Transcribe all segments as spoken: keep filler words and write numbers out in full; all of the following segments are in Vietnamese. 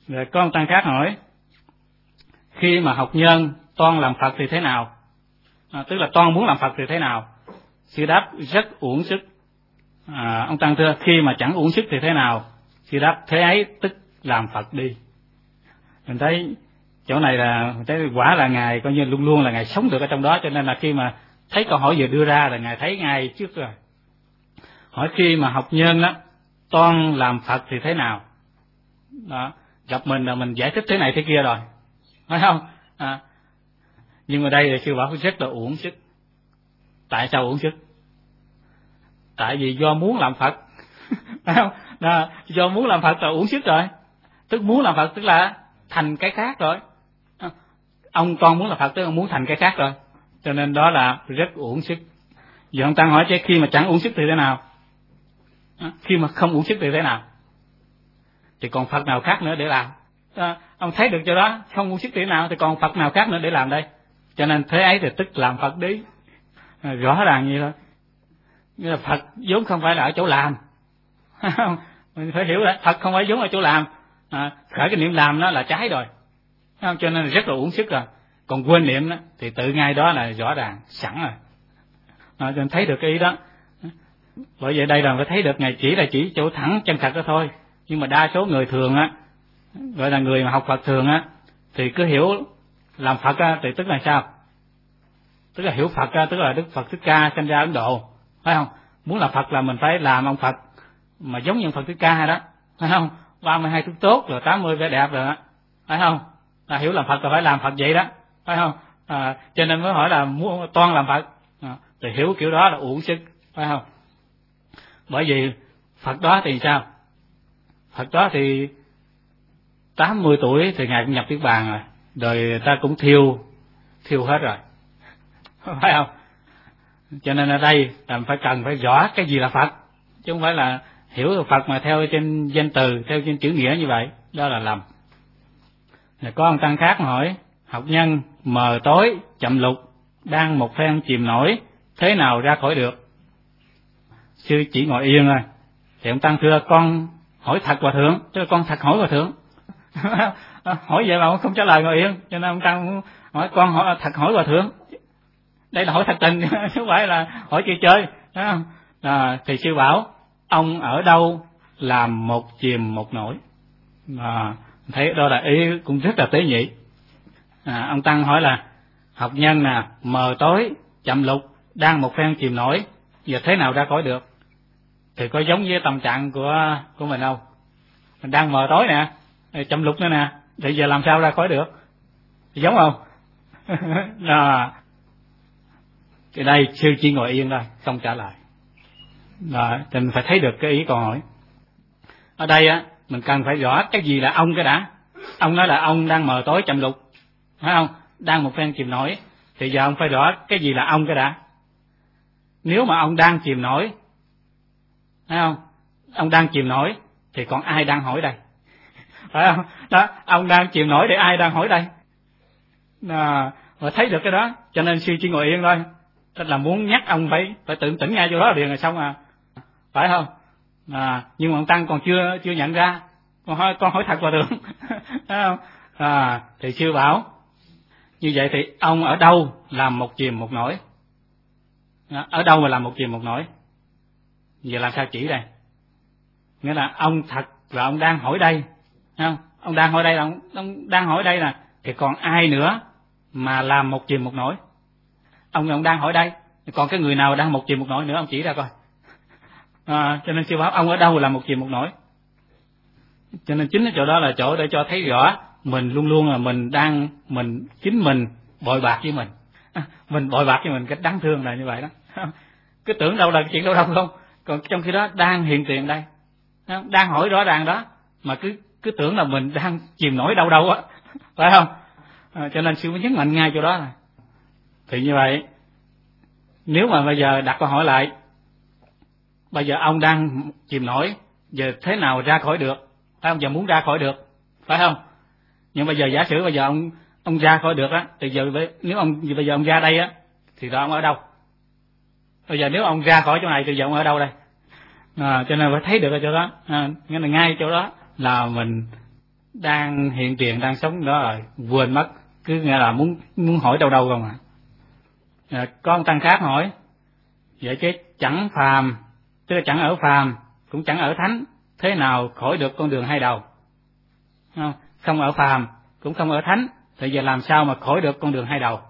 Rồi có ông tăng khác hỏi, khi mà học nhân toan làm Phật thì thế nào? À, tức là toan muốn làm Phật thì thế nào? Sư đáp rất uổng sức. À, ông tăng thưa, khi mà chẳng uổng sức thì thế nào? Sư đáp thế ấy tức làm Phật đi. Mình thấy chỗ này là mình thấy quả là ngài coi như luôn luôn là ngài sống được ở trong đó, cho nên là khi mà thấy câu hỏi vừa đưa ra là ngài thấy ngay trước rồi. Hỏi khi mà học nhân đó toan làm Phật thì thế nào? Đó, gặp mình là mình giải thích thế này thế kia rồi, phải không? À, nhưng mà đây là sư bảo rất là uổng sức. Tại sao uổng sức? Tại vì do muốn làm Phật, phải không? Đó, do muốn làm Phật là uổng sức rồi. Tức muốn làm Phật tức là thành cái khác rồi. Ông con muốn làm Phật tức là muốn thành cái khác rồi, cho nên đó là rất uổng sức. Giờ ông tăng hỏi chứ khi mà chẳng uổng sức thì thế nào? Khi mà không uổng sức thì thế nào? Thì còn Phật nào khác nữa để làm? À, ông thấy được chỗ đó, không uổng sức thì thế nào? Thì còn Phật nào khác nữa để làm đây? Cho nên thế ấy thì tức làm Phật đi. À, rõ ràng như thôi. Như là Phật vốn không phải là ở chỗ làm. Mình phải hiểu là Phật không phải vốn ở chỗ làm. À, khởi cái niệm làm nó là trái rồi. Cho nên rất là uổng sức rồi. Còn quên niệm đó, thì tự ngay đó là rõ ràng, sẵn rồi. À, cho nên thấy được cái ý đó. Bởi vậy đây là phải thấy được Ngài chỉ là chỉ chỗ thẳng chân thật đó thôi. Nhưng mà đa số người thường á, gọi là người mà học Phật thường á, thì cứ hiểu làm Phật á, thì tức là sao? Tức là hiểu Phật á, tức là Đức Phật Thích Ca sinh ra Ấn Độ, phải không? Muốn làm Phật là mình phải làm ông Phật mà giống như ông Phật Thích Ca đó, phải không? ba mươi hai thức tốt rồi tám mươi vẻ đẹp rồi đó, phải không? Là hiểu làm Phật là phải làm Phật vậy đó, phải không? À, cho nên mới hỏi là muốn toan làm Phật, à, thì hiểu kiểu đó là uổng sức, phải không? Bởi vì Phật đó thì sao? Phật đó thì tám mươi tuổi thì Ngài cũng nhập Niết Bàn rồi, rồi ta cũng thiêu, thiêu hết rồi, phải không? Cho nên ở đây là phải cần phải rõ cái gì là Phật, chứ không phải là hiểu Phật mà theo trên danh từ, theo trên chữ nghĩa như vậy, đó là lầm. Rồi có ông tăng khác hỏi, học nhân mờ tối chậm lục đang một phen chìm nổi, thế nào ra khỏi được? Sư chỉ ngồi yên thôi. Thì ông tăng thưa con hỏi thật Hòa Thượng, chứ con thật hỏi Hòa Thượng. Hỏi vậy mà không trả lời ngồi yên, cho nên ông tăng hỏi con hỏi thật hỏi Hòa Thượng. Đây là hỏi thật tình, chứ không phải là hỏi chơi chơi, phải không? À, thì sư bảo ông ở đâu làm một chìm một nổi. À, thấy đó là ý cũng rất là tế nhị. À, ông tăng hỏi là học nhân nè, mờ tối chậm lục đang một phen chìm nổi, giờ thế nào ra khỏi được? Thì có giống với tâm trạng của của mình không? Mình đang mờ tối nè, chậm lục nữa nè, thì giờ làm sao ra khỏi được? Thì giống không? À, thì đây sư chỉ ngồi yên thôi, không trả lời. Đó, thì mình phải thấy được cái ý câu hỏi. Ở đây á, mình cần phải rõ cái gì là ông cái đã. Ông nói là ông đang mờ tối chậm lục, phải không? Đang một phen chìm nổi, thì giờ ông phải rõ cái gì là ông cái đã. Nếu mà ông đang chìm nổi, phải không? Ông đang chìm nổi thì còn ai đang hỏi đây? Phải không? Đó, ông đang chìm nổi thì ai đang hỏi đây? À, mà thấy được cái đó, cho nên sư chỉ ngồi yên thôi. Tức là muốn nhắc ông phải phải tự tỉnh ngay chỗ đó liền rồi xong à, phải không? À, nhưng mà ông tăng còn chưa chưa nhận ra. Con hỏi con hỏi thật Hòa Thượng, phải không? À, thì sư bảo như vậy thì ông ở đâu làm một chìm một nổi? À, ở đâu mà làm một chìm một nổi? Giờ làm sao chỉ đây? Nghĩa là ông thật là ông đang hỏi đây, không? Ông đang hỏi đây là ông, ông đang hỏi đây nè, thì còn ai nữa mà làm một chìm một nổi? Ông ông đang hỏi đây, còn cái người nào đang một chìm một nổi nữa ông chỉ ra coi. À, cho nên sư bảo ông ở đâu là một chìm một nổi. Cho nên chính cái chỗ đó là chỗ để cho thấy rõ mình luôn luôn là mình đang mình chính mình bội bạc với mình, à, mình bội bạc với mình, cách đáng thương là như vậy đó. Cứ tưởng đâu là cái chuyện đâu đâu không, còn trong khi đó đang hiện tiền đây, đang hỏi rõ ràng đó, mà cứ cứ tưởng là mình đang chìm nổi đâu đâu á, phải không? À, cho nên sư mới nhấn mạnh ngay chỗ đó là thì như vậy. Nếu mà bây giờ đặt câu hỏi lại, bây giờ ông đang chìm nổi, giờ thế nào ra khỏi được? Phải không? Giờ muốn ra khỏi được, phải không? Nhưng bây giờ giả sử bây giờ ông ông ra khỏi được á, thì giờ nếu ông bây giờ ông ra đây á, thì đó ông ở đâu? Bây giờ nếu ông ra khỏi chỗ này thì giờ ông ở đâu đây? À, cho nên phải thấy được ở chỗ đó, à, nghĩa là ngay chỗ đó là mình đang hiện tiền đang sống đó rồi quên mất, cứ nghe là muốn muốn hỏi đâu đâu không à. À, có ông tăng khác hỏi vậy chứ chẳng phàm, tức là chẳng ở phàm cũng chẳng ở thánh, thế nào khỏi được con đường hai đầu? Không, không ở phàm cũng không ở thánh, thì giờ làm sao mà khỏi được con đường hai đầu?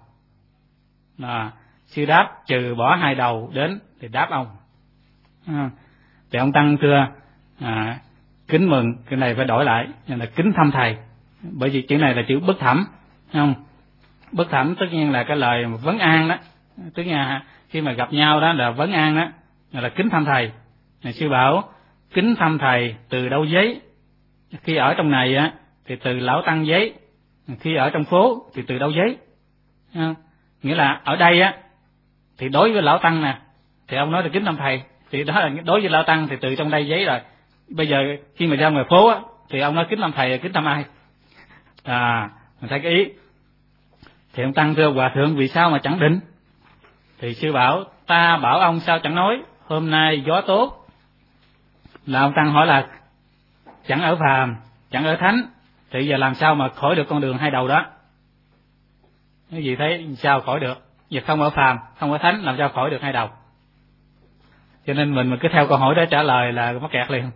À, sư đáp trừ bỏ hai đầu đến thì đáp ông. À, thì ông tăng thưa à, kính mừng, cái này phải đổi lại là kính thăm thầy, bởi vì chữ này là chữ bất thẩm, không? Bất thẩm tất nhiên là cái lời vấn an đó, tức là khi mà gặp nhau đó là vấn an đó, là kính thăm thầy. Này, sư bảo kính thăm thầy từ đâu giấy? Khi ở trong này á thì từ lão tăng giấy, khi ở trong phố thì từ đâu giấy? À, nghĩa là ở đây á thì đối với lão tăng nè thì ông nói là kính thăm thầy, thì đó là đối với lão tăng thì từ trong đây giấy rồi. Bây giờ khi mà ra ngoài phố á thì ông nói kính thăm thầy, kính thăm ai? À, mình thấy cái ý. Thì ông tăng thưa hòa thượng vì sao mà chẳng định? Thì sư bảo ta bảo ông sao chẳng nói, hôm nay gió tốt. Là ông tăng hỏi là chẳng ở phàm chẳng ở thánh, thì giờ làm sao mà khỏi được con đường hai đầu đó? Cái gì thấy sao khỏi được? Giờ không ở phàm không ở thánh, làm sao khỏi được hai đầu? Cho nên mình mình cứ theo câu hỏi đó trả lời là mắc kẹt liền.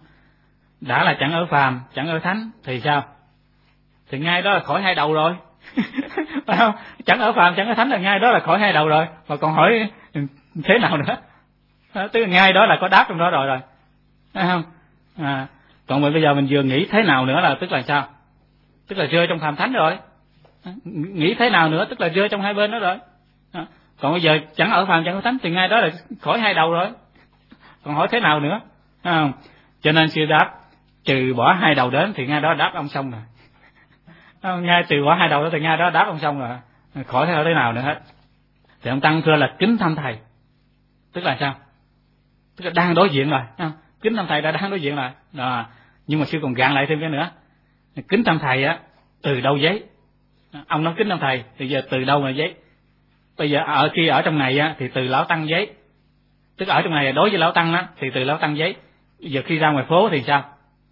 Đã là chẳng ở phàm chẳng ở thánh thì sao? Thì ngay đó là khỏi hai đầu rồi. Phải không? Chẳng ở phàm chẳng ở thánh là ngay đó là khỏi hai đầu rồi, mà còn hỏi thế nào nữa? Tức là ngay đó là có đáp trong đó rồi rồi, phải không? À, còn bây giờ mình vừa nghĩ thế nào nữa là tức là sao? Tức là rơi trong phàm thánh rồi. Nghĩ thế nào nữa tức là rơi trong hai bên đó rồi. À, còn bây giờ chẳng ở phàm chẳng ở thánh thì ngay đó là khỏi hai đầu rồi, còn hỏi thế nào nữa? À, cho nên sư đáp trừ bỏ hai đầu đến thì ngay đó đáp ông xong rồi. À, ngay trừ bỏ hai đầu đó thì ngay đó đáp ông xong rồi, khỏi theo thế nào nữa hết. Thì ông tăng thưa là kính thăm thầy, tức là sao? Tức là đang đối diện rồi, à, kính thăm thầy đã đang đối diện rồi. À, nhưng mà sư còn gạn lại thêm cái nữa, kính thăm thầy á từ đâu giấy? Ông nói kính thăm thầy thì giờ từ đâu mà giấy? Bây giờ ở khi ở trong này á thì từ lão tăng giấy, tức ở trong này đối với lão tăng á thì từ lão tăng giấy. Giờ khi ra ngoài phố thì sao?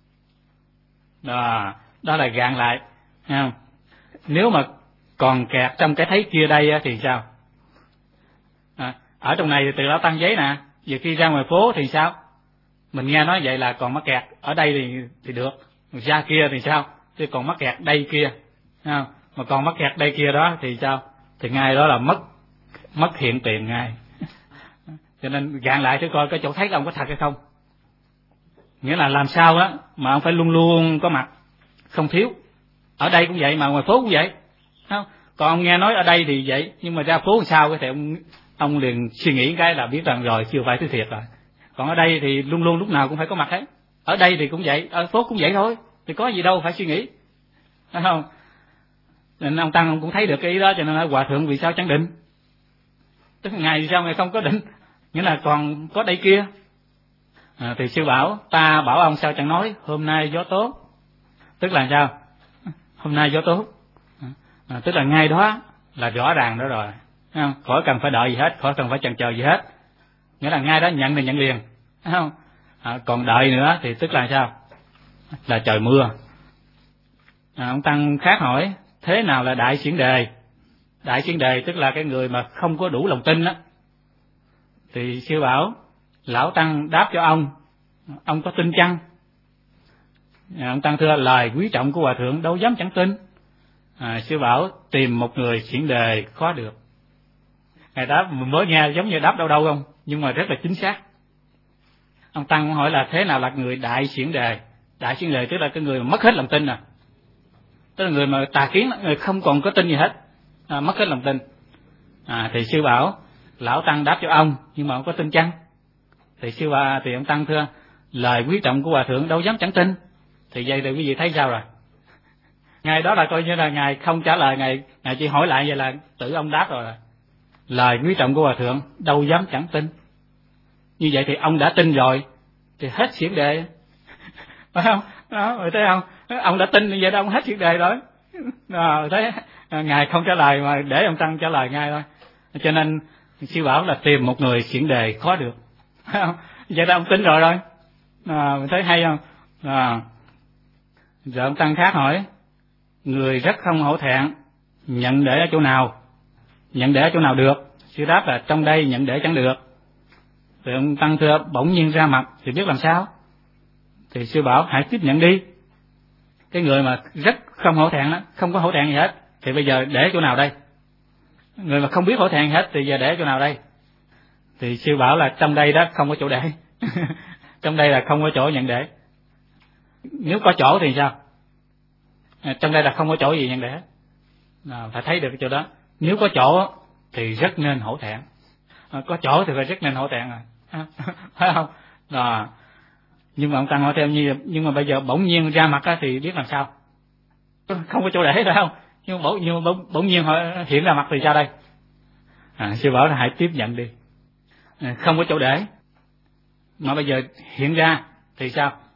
Đó, đó là gạn lại, thấy không? Nếu mà còn kẹt trong cái thấy kia đây á thì sao? À, ở trong này thì từ lão tăng giấy nè, giờ khi ra ngoài phố thì sao? Mình nghe nói vậy là còn mắc kẹt ở đây thì thì được, ra kia thì sao? Thì còn mắc kẹt đây kia, thấy không? Mà còn mắc kẹt đây kia đó thì sao? Thì ngay đó là mất mất hiện tiền ngay. Cho nên gạn lại thử coi cái chỗ thấy ông có thật hay không. Nghĩa là làm sao á mà ông phải luôn luôn có mặt, không thiếu. Ở đây cũng vậy mà ngoài phố cũng vậy, không? Còn ông nghe nói ở đây thì vậy, nhưng mà ra phố làm sao thì ông ông liền suy nghĩ cái là biết rằng rồi chưa phải thứ thiệt rồi. Còn ở đây thì luôn luôn lúc nào cũng phải có mặt hết. Ở đây thì cũng vậy, ở phố cũng vậy thôi, thì có gì đâu phải suy nghĩ, phải không? Nên ông tăng ông cũng thấy được cái ý đó, cho nên nói hòa thượng vì sao chẳng định? Tức là ngày vì sao ngày không có định? Nghĩa là còn có đây kia. À, thì sư bảo ta bảo ông sao chẳng nói, hôm nay gió tốt. Tức là sao? Hôm nay gió tốt, à, tức là ngay đó là rõ ràng đó rồi, không? Khỏi cần phải đợi gì hết, khỏi cần phải chần chờ gì hết. Nghĩa là ngay đó nhận thì nhận liền, không? À, còn đợi nữa thì tức là sao? Là trời mưa. À, ông tăng khác hỏi thế nào là đại xiển đề? Đại xiển đề tức là cái người mà không có đủ lòng tin đó. Thì sư bảo lão tăng đáp cho ông, ông có tin chăng? À, ông tăng thưa lời quý trọng của hòa thượng đâu dám chẳng tin. À, sư bảo tìm một người xiển đề khó được. Ngài đáp mình mới nghe giống như đáp đâu đâu không, nhưng mà rất là chính xác. Ông tăng hỏi là thế nào là người đại xiển đề? Đại xiển đề tức là cái người mà mất hết lòng tin, à tức là người mà tà kiến, người không còn có tin gì hết, à, mất hết lòng tin. À, thì sư bảo lão tăng đáp cho ông, nhưng mà ông có tin chăng? Thì sư bà thì ông tăng thưa lời quý trọng của hòa thượng đâu dám chẳng tin. Thì vậy thì quý vị thấy sao rồi? Ngài đó là coi như là ngài không trả lời, ngài ngài chỉ hỏi lại vậy là tự ông đáp rồi. Lời quý trọng của hòa thượng đâu dám chẳng tin. Như vậy thì ông đã tin rồi thì hết xiển đề, phải không? Đó, rồi thấy không? Ông đã tin như vậy đó, ông hết xiển đề rồi. Rồi thấy ngài không trả lời mà để ông tăng trả lời ngay thôi. Cho nên sư bảo là tìm một người xiển đề khó được. Vậy đó ông tính rồi rồi. À, mình thấy hay không? À, Rồi ông tăng khác hỏi, người rất không hổ thẹn, nhận để ở chỗ nào? Nhận để ở chỗ nào được? Sư đáp là trong đây nhận để chẳng được. Rồi ông tăng thưa, bỗng nhiên ra mặt thì biết làm sao? Thì sư bảo hãy tiếp nhận đi. Cái người mà rất không hổ thẹn đó, không có hổ thẹn gì hết, thì bây giờ để chỗ nào đây? Người mà không biết hổ thẹn gì hết thì giờ để chỗ nào đây? Thì sư bảo là trong đây đó không có chỗ để. Trong đây là không có chỗ nhận để. Nếu có chỗ thì sao? À, trong đây là không có chỗ gì nhận để. À, phải thấy được cái chỗ đó. Nếu có chỗ thì rất nên hổ thẹn. À, có chỗ thì phải rất nên hổ thẹn rồi. À, phải không? À, nhưng mà ông tăng hỏi theo như nhưng mà bây giờ bỗng nhiên ra mặt thì biết làm sao? Không có chỗ để phải không? Nhưng mà bỗng, nhưng mà bỗng, bỗng nhiên họ hiện ra mặt thì sao đây? À, sư bảo là hãy tiếp nhận đi. À, không có chỗ để mà bây giờ hiện ra thì sao?